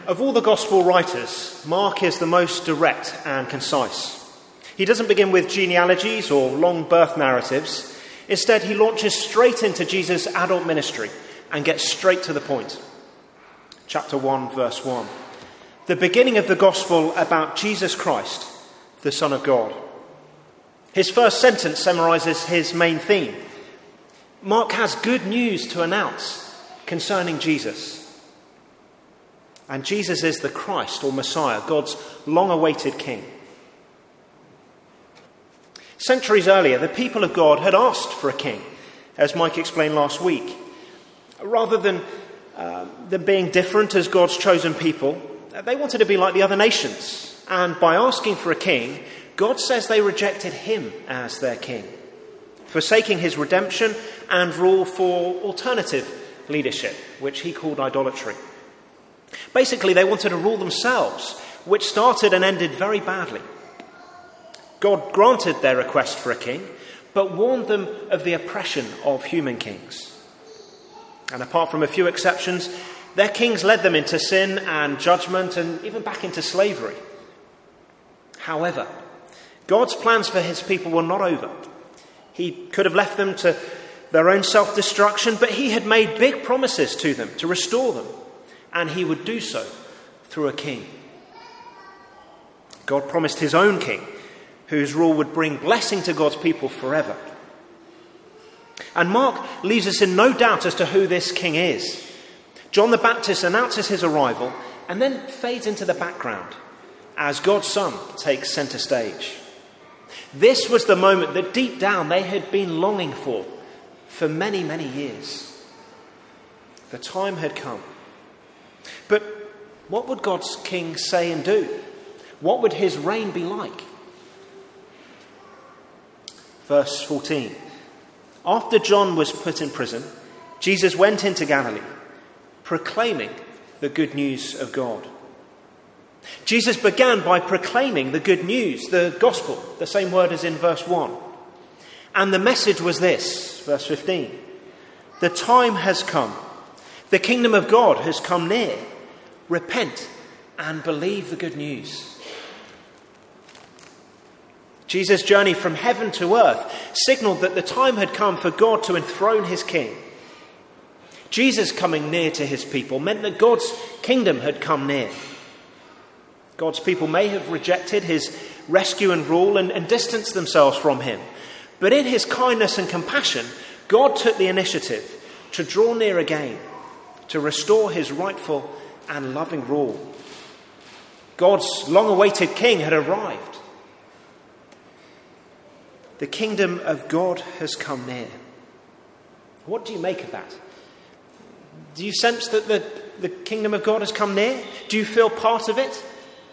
Of all the gospel writers, Mark is the most direct and concise. He doesn't begin with genealogies or long birth narratives. Instead, he launches straight into Jesus' adult ministry and gets straight to the point. Chapter 1, verse 1. The beginning of the gospel about Jesus Christ, the Son of God. His first sentence summarizes his main theme. Mark has good news to announce concerning Jesus. And Jesus is the Christ or Messiah, God's long-awaited King. Centuries earlier, the people of God had asked for a king, as Mike explained last week. Rather than being different as God's chosen people, they wanted to be like the other nations. And by asking for a king, God says they rejected him as their king, forsaking his redemption and rule for alternative leadership, which he called idolatry. Basically, they wanted to rule themselves, which started and ended very badly. God granted their request for a king, but warned them of the oppression of human kings. And apart from a few exceptions, their kings led them into sin and judgment and even back into slavery. However, God's plans for his people were not over. He could have left them to their own self-destruction, but he had made big promises to them to restore them, and he would do so through a king. God promised his own king, whose rule would bring blessing to God's people forever. And Mark leaves us in no doubt as to who this king is. John the Baptist announces his arrival and then fades into the background as God's Son takes centre stage. This was the moment that deep down they had been longing for many, many years. The time had come. But what would God's king say and do? What would his reign be like? Verse 14. After John was put in prison, Jesus went into Galilee, proclaiming the good news of God. Jesus began by proclaiming the good news, the gospel, the same word as in verse 1. And the message was this, verse 15. The time has come. The kingdom of God has come near. Repent and believe the good news. Jesus' journey from heaven to earth signaled that the time had come for God to enthrone his king. Jesus coming near to his people meant that God's kingdom had come near. God's people may have rejected his rescue and rule and distanced themselves from him. But in his kindness and compassion, God took the initiative to draw near again, to restore his rightful and loving rule. God's long-awaited king had arrived. The kingdom of God has come near. What do you make of that? Do you sense that the kingdom of God has come near? Do you feel part of it?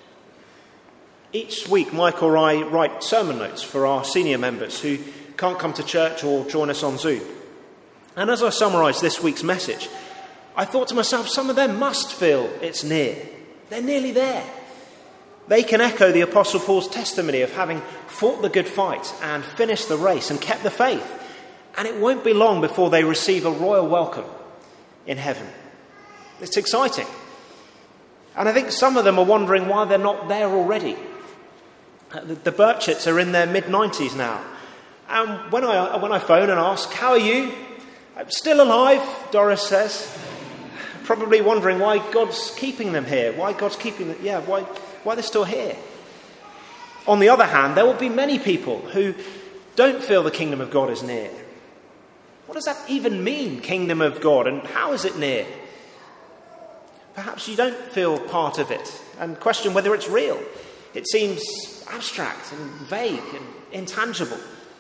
Each week, Mike or I write sermon notes for our senior members who can't come to church or join us on Zoom. And as I summarise this week's message, I thought to myself, some of them must feel it's near. They're nearly there. They can echo the Apostle Paul's testimony of having fought the good fight and finished the race and kept the faith. And it won't be long before they receive a royal welcome in heaven. It's exciting. And I think some of them are wondering why they're not there already. The Burchetts are in their mid-90s now. And when I phone and ask, how are you? I'm still alive, Doris says. Probably wondering why God's keeping them here. Why they're still here. On the other hand, there will be many people who don't feel the kingdom of God is near. What does that even mean, kingdom of God, and how is it near? Perhaps you don't feel part of it and question whether it's real. It seems abstract and vague and intangible.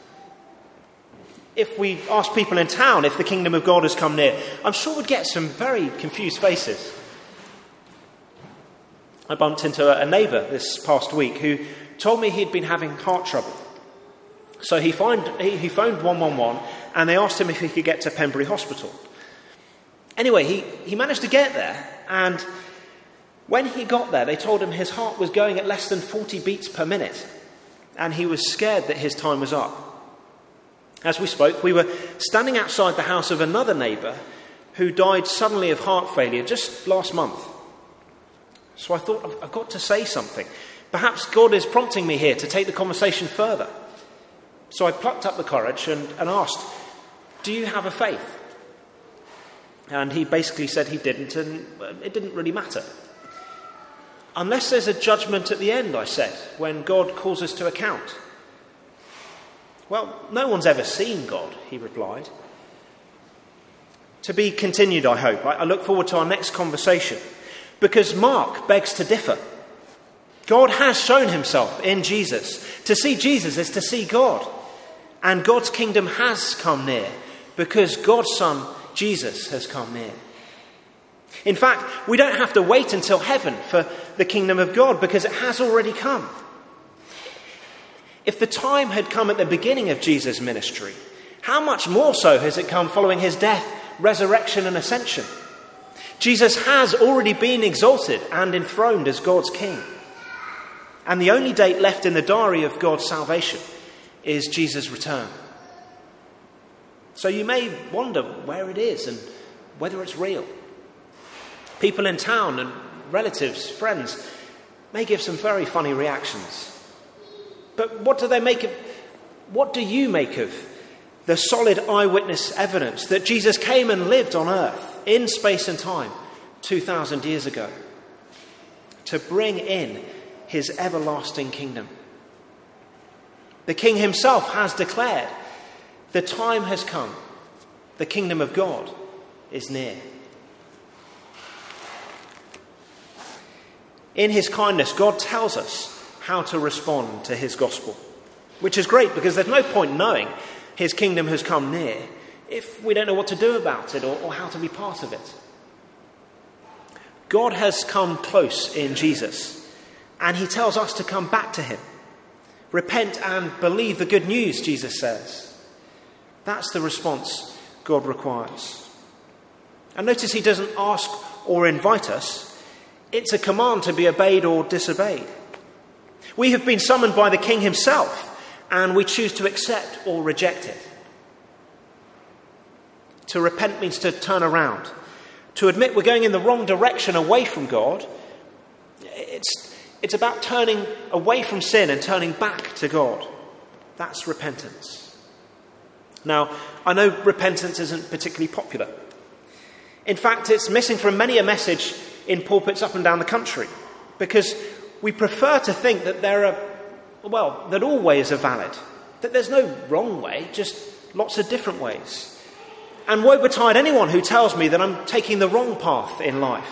If we ask people in town if the kingdom of God has come near, I'm sure we'd get some very confused faces. I bumped into a neighbour this past week who told me he'd been having heart trouble. So he phoned 111 and they asked him if he could get to Pembury Hospital. Anyway, he managed to get there, and when he got there, they told him his heart was going at less than 40 beats per minute, and he was scared that his time was up. As we spoke, we were standing outside the house of another neighbour who died suddenly of heart failure just last month. So I thought, I've got to say something. Perhaps God is prompting me here to take the conversation further. So I plucked up the courage and asked, do you have a faith? And he basically said he didn't, and it didn't really matter. Unless there's a judgment at the end, I said, when God calls us to account. Well, no one's ever seen God, he replied. To be continued, I hope. I look forward to our next conversation, because Mark begs to differ. God has shown himself in Jesus. To see Jesus is to see God. And God's kingdom has come near, because God's Son, Jesus, has come near. In fact, we don't have to wait until heaven for the kingdom of God, because it has already come. If the time had come at the beginning of Jesus' ministry, how much more so has it come following his death, resurrection and ascension? Jesus has already been exalted and enthroned as God's king. And the only date left in the diary of God's salvation is Jesus' return. So you may wonder where it is and whether it's real. People in town and relatives, friends, may give some very funny reactions. But what do you make of the solid eyewitness evidence that Jesus came and lived on earth in space and time 2,000 years ago to bring in his everlasting kingdom? The King himself has declared, the time has come, the kingdom of God is near. In his kindness, God tells us how to respond to his gospel, which is great because there's no point knowing his kingdom has come near if we don't know what to do about it or how to be part of it. God has come close in Jesus, and he tells us to come back to him. Repent and believe the good news, Jesus says. That's the response God requires. And notice he doesn't ask or invite us. It's a command to be obeyed or disobeyed. We have been summoned by the King himself, and we choose to accept or reject it. To repent means to turn around. To admit we're going in the wrong direction away from God. It's about turning away from sin and turning back to God. That's repentance. Now, I know repentance isn't particularly popular. In fact, it's missing from many a message in pulpits up and down the country, because we prefer to think that that all ways are valid, that there's no wrong way, just lots of different ways. And woe betide anyone who tells me that I'm taking the wrong path in life.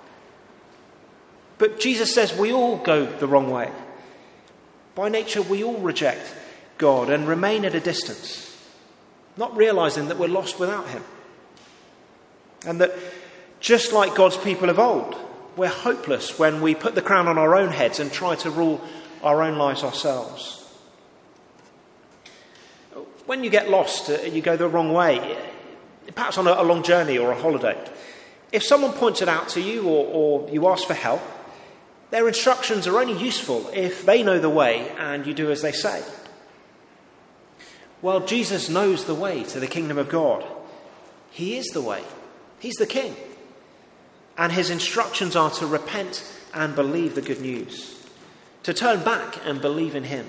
But Jesus says we all go the wrong way. By nature, we all reject God and remain at a distance, not realizing that we're lost without him. And that just like God's people of old, we're hopeless when we put the crown on our own heads and try to rule our own lives ourselves. When you get lost, you go the wrong way, perhaps on a long journey or a holiday. If someone points it out to you or you ask for help, their instructions are only useful if they know the way and you do as they say. Well, Jesus knows the way to the kingdom of God. He is the way. He's the King. And his instructions are to repent and believe the good news, to turn back and believe in him.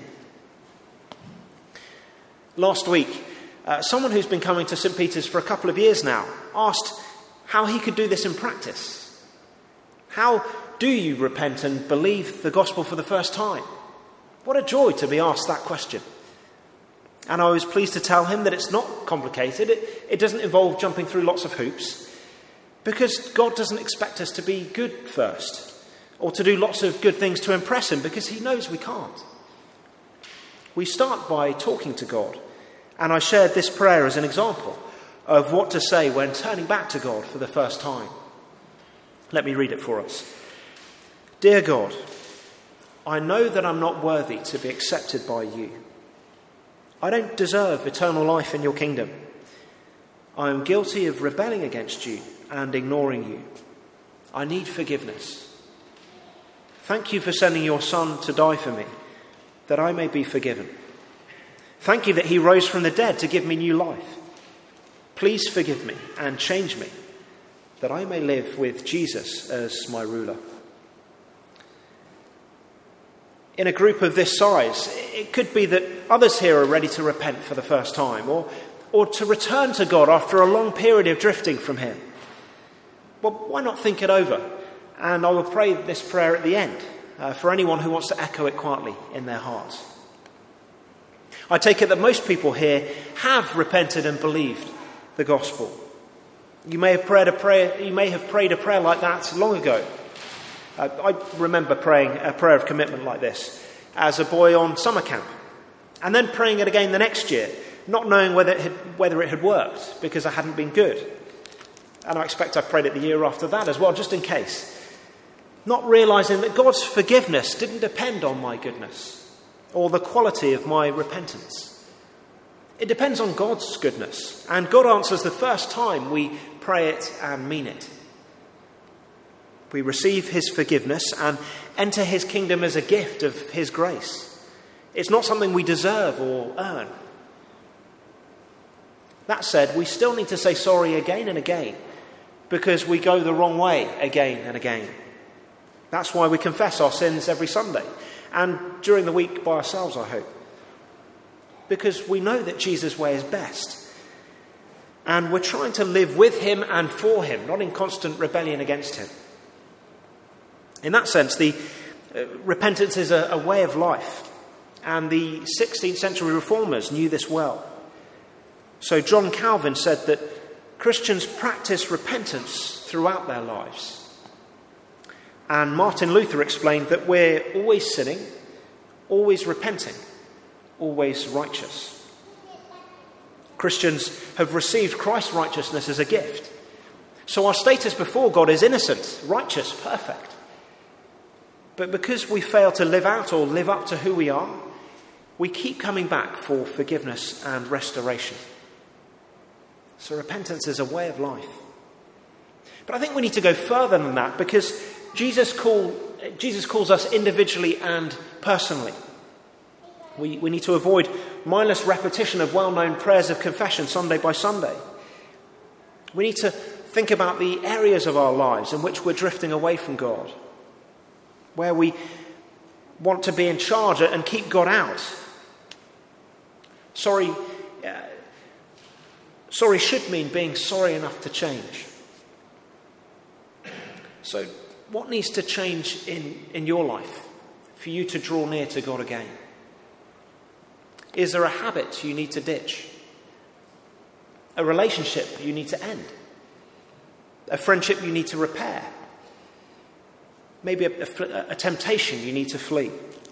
Last week, someone who's been coming to St. Peter's for a couple of years now asked how he could do this in practice. How do you repent and believe the gospel for the first time? What a joy to be asked that question. And I was pleased to tell him that it's not complicated. It doesn't involve jumping through lots of hoops, because God doesn't expect us to be good first or to do lots of good things to impress him, because he knows we can't. We start by talking to God, and I shared this prayer as an example of what to say when turning back to God for the first time. Let me read it for us. Dear God, I know that I'm not worthy to be accepted by you. I don't deserve eternal life in your kingdom. I am guilty of rebelling against you and ignoring you. I need forgiveness. Thank you for sending your Son to die for me, that I may be forgiven. Thank you that he rose from the dead to give me new life. Please forgive me and change me, that I may live with Jesus as my ruler. in a group of this size, it could be that others here are ready to repent for the first time, or to return to God after a long period of drifting from him. Well, why not think it over? And I will pray this prayer at the end for anyone who wants to echo it quietly in their hearts. I take it that most people here have repented and believed the gospel. You may have prayed a prayer like that long ago. I remember praying a prayer of commitment like this as a boy on summer camp, and then praying it again the next year, not knowing whether it had worked because I hadn't been good. And I expect I prayed it the year after that as well, just in case. Not realising that God's forgiveness didn't depend on my goodness or the quality of my repentance. It depends on God's goodness, and God answers the first time we pray it and mean it. We receive his forgiveness and enter his kingdom as a gift of his grace. It's not something we deserve or earn. That said, we still need to say sorry again and again because we go the wrong way again and again. That's why we confess our sins every Sunday and during the week by ourselves, I hope. Because we know that Jesus' way is best. And we're trying to live with him and for him, not in constant rebellion against him. In that sense, the repentance is a way of life. And the 16th century reformers knew this well. So John Calvin said that Christians practice repentance throughout their lives. And Martin Luther explained that we're always sinning, always repenting, always righteous. Christians have received Christ's righteousness as a gift. So our status before God is innocent, righteous, perfect. But because we fail to live out or live up to who we are, we keep coming back for forgiveness and restoration. So repentance is a way of life. But I think we need to go further than that because Jesus calls us individually and personally. We need to avoid mindless repetition of well-known prayers of confession Sunday by Sunday. We need to think about the areas of our lives in which we're drifting away from God, where we want to be in charge and keep God out. Sorry should mean being sorry enough to change. So what needs to change in your life for you to draw near to God again? Is there a habit you need to ditch? A relationship you need to end? A friendship you need to repair? Maybe a temptation you need to flee?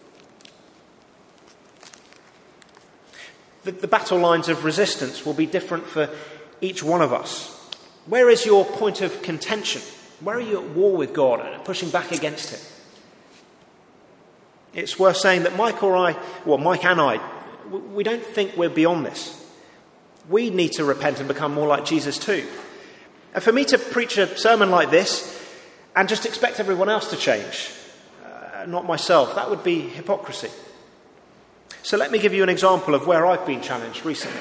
The battle lines of resistance will be different for each one of us. Where is your point of contention? Where are you at war with God and pushing back against him? It's worth saying that Mike and I, we don't think we're beyond this. We need to repent and become more like Jesus too. And for me to preach a sermon like this and just expect everyone else to change, not myself, that would be hypocrisy. So let me give you an example of where I've been challenged recently.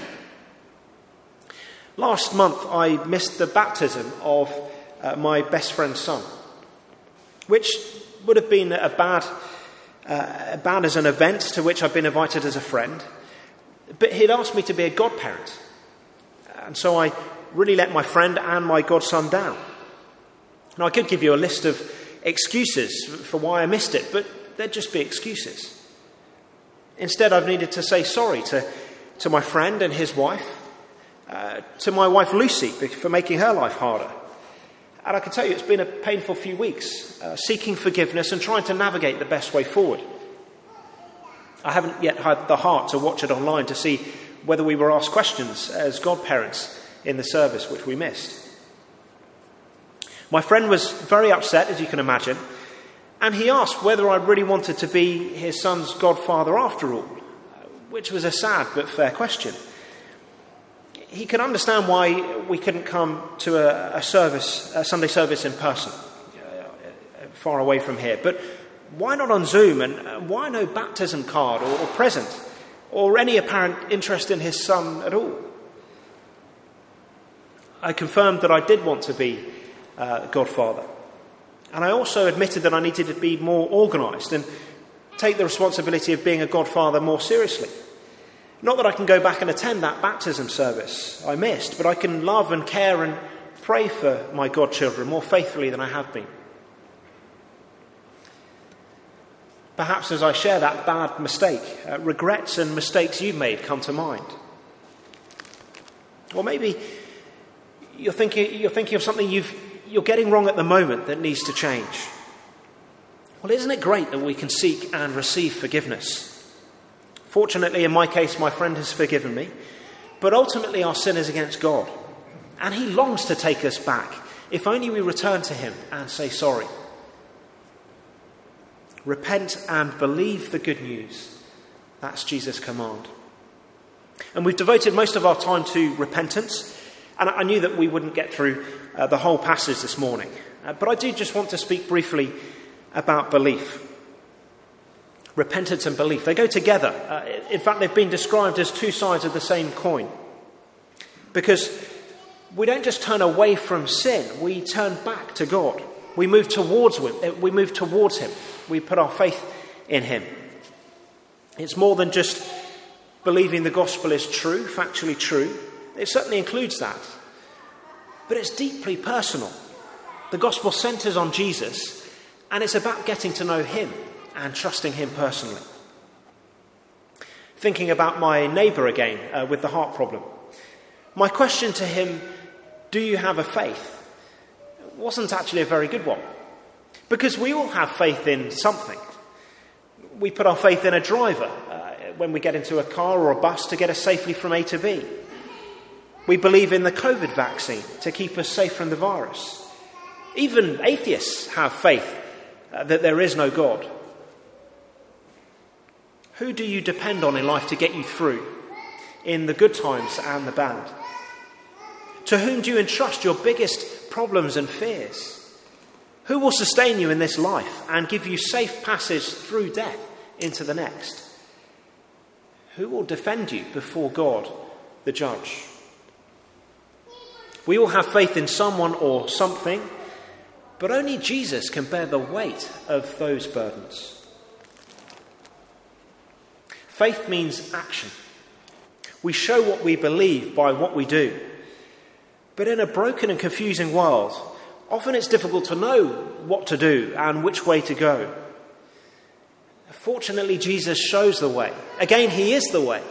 Last month I missed the baptism of my best friend's son, which would have been bad as an event to which I've been invited as a friend. But he'd asked me to be a godparent. And so I really let my friend and my godson down. Now, I could give you a list of excuses for why I missed it, but they'd just be excuses. Instead, I've needed to say sorry to my friend and his wife, to my wife Lucy for making her life harder. And I can tell you it's been a painful few weeks, seeking forgiveness and trying to navigate the best way forward. I haven't yet had the heart to watch it online to see whether we were asked questions as godparents in the service, which we missed. My friend was very upset, as you can imagine, and he asked whether I really wanted to be his son's godfather after all, which was a sad but fair question. He could understand why we couldn't come to a Sunday service in person, far away from here. But why not on Zoom, and why no baptism card or present, or any apparent interest in his son at all? I confirmed that I did want to be godfather. And I also admitted that I needed to be more organised and take the responsibility of being a godfather more seriously. Not that I can go back and attend that baptism service I missed, but I can love and care and pray for my godchildren more faithfully than I have been. Perhaps as I share that bad mistake, regrets and mistakes you've made come to mind. Or maybe you're thinking of something you're getting wrong at the moment that needs to change. Well, isn't it great that we can seek and receive forgiveness? Fortunately, in my case, my friend has forgiven me, but ultimately our sin is against God, and he longs to take us back, if only we return to him and say sorry. Repent and believe the good news. That's Jesus' command. And we've devoted most of our time to repentance, and I knew that we wouldn't get through the whole passage this morning, but I do just want to speak briefly about belief. Repentance and belief, they go together. In fact, they've been described as two sides of the same coin. Because we don't just turn away from sin, we turn back to God. We move towards him. We put our faith in him. It's more than just believing the gospel is true, factually true. It certainly includes that. But it's deeply personal. The gospel centres on Jesus, and it's about getting to know him and trusting him personally. Thinking about my neighbour again with the heart problem. My question to him, do you have a faith, wasn't actually a very good one. Because we all have faith in something. We put our faith in a driver when we get into a car or a bus to get us safely from A to B. We believe in the COVID vaccine to keep us safe from the virus. Even atheists have faith that there is no God. Who do you depend on in life to get you through, in the good times and the bad? To whom do you entrust your biggest problems and fears? Who will sustain you in this life and give you safe passage through death into the next? Who will defend you before God, the judge? We all have faith in someone or something, but only Jesus can bear the weight of those burdens. Faith means action. We show what we believe by what we do. But in a broken and confusing world, often it's difficult to know what to do and which way to go. Fortunately, Jesus shows the way. Again, he is the way.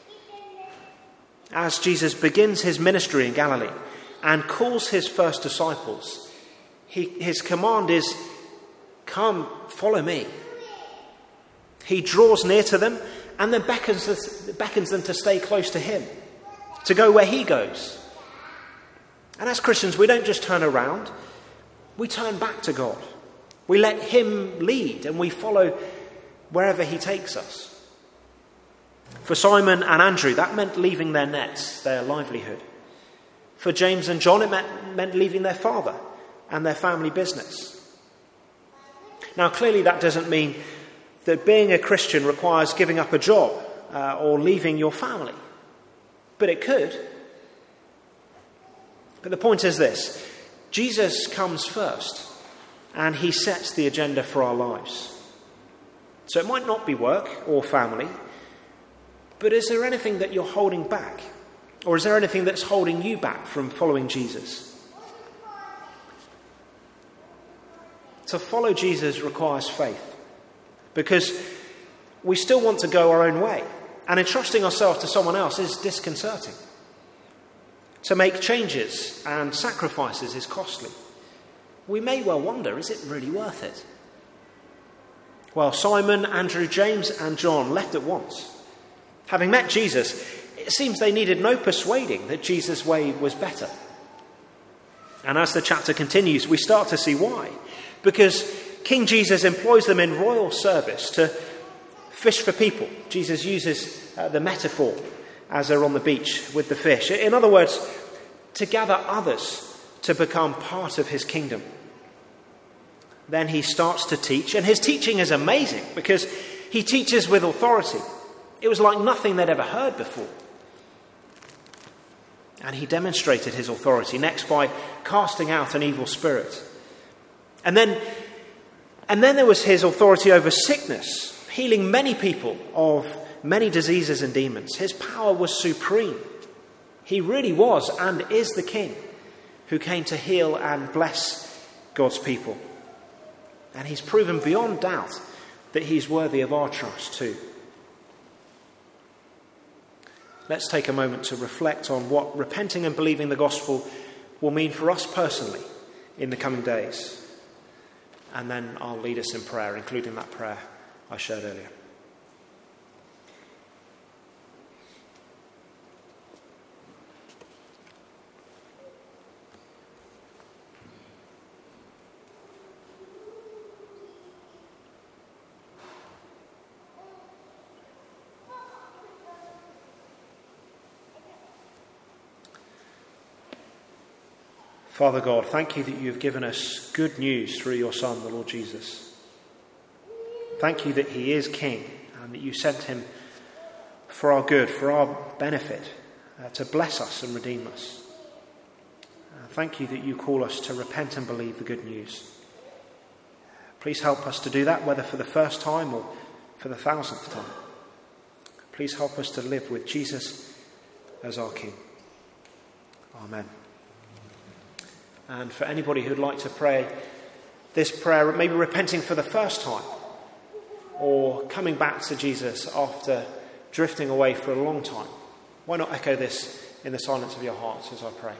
As Jesus begins his ministry in Galilee and calls his first disciples, his command is, "Come, follow me." He draws near to them and then beckons them to stay close to him, to go where he goes. And as Christians, we don't just turn around, we turn back to God. We let him lead and we follow wherever he takes us. For Simon and Andrew, that meant leaving their nets, their livelihood. For James and John, it meant leaving their father and their family business. Now, clearly that doesn't mean that being a Christian requires giving up a job or leaving your family. But it could. But the point is this: Jesus comes first, and he sets the agenda for our lives. So it might not be work or family, but is there anything that you're holding back? Or is there anything that's holding you back from following Jesus? To follow Jesus requires faith, because we still want to go our own way, and entrusting ourselves to someone else is disconcerting. To make changes and sacrifices is costly. We may well wonder, is it really worth it? Well, Simon, Andrew, James and John left at once. Having met Jesus, it seems they needed no persuading that Jesus' way was better. And as the chapter continues, we start to see why. Because King Jesus employs them in royal service to fish for people. Jesus uses the metaphor as they're on the beach with the fish. In other words, to gather others to become part of his kingdom. Then he starts to teach, and his teaching is amazing because he teaches with authority. It was like nothing they'd ever heard before. And he demonstrated his authority next by casting out an evil spirit. And then there was his authority over sickness. healing many people of many diseases and demons. His power was supreme. He really was and is the King who came to heal and bless God's people. And he's proven beyond doubt that he's worthy of our trust too. Let's take a moment to reflect on what repenting and believing the gospel will mean for us personally in the coming days. And then I'll lead us in prayer, including that prayer I shared earlier. Father God, thank you that you have given us good news through your Son, the Lord Jesus. Thank you that he is King and that you sent him for our good, for our benefit, to bless us and redeem us. Thank you that you call us to repent and believe the good news. Please help us to do that, whether for the first time or for the 1,000th time. Please help us to live with Jesus as our King. Amen. And for anybody who'd like to pray this prayer, maybe repenting for the first time or coming back to Jesus after drifting away for a long time, why not echo this in the silence of your hearts as I pray?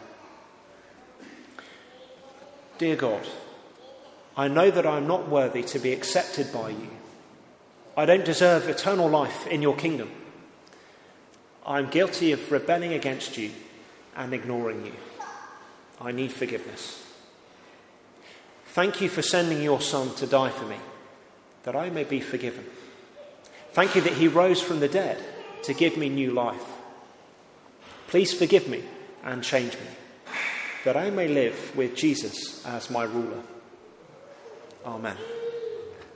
Dear God, I know that I am not worthy to be accepted by you. I don't deserve eternal life in your kingdom. I am guilty of rebelling against you and ignoring you. I need forgiveness. Thank you for sending your Son to die for me, that I may be forgiven. Thank you that he rose from the dead to give me new life. Please forgive me and change me, that I may live with Jesus as my ruler. Amen.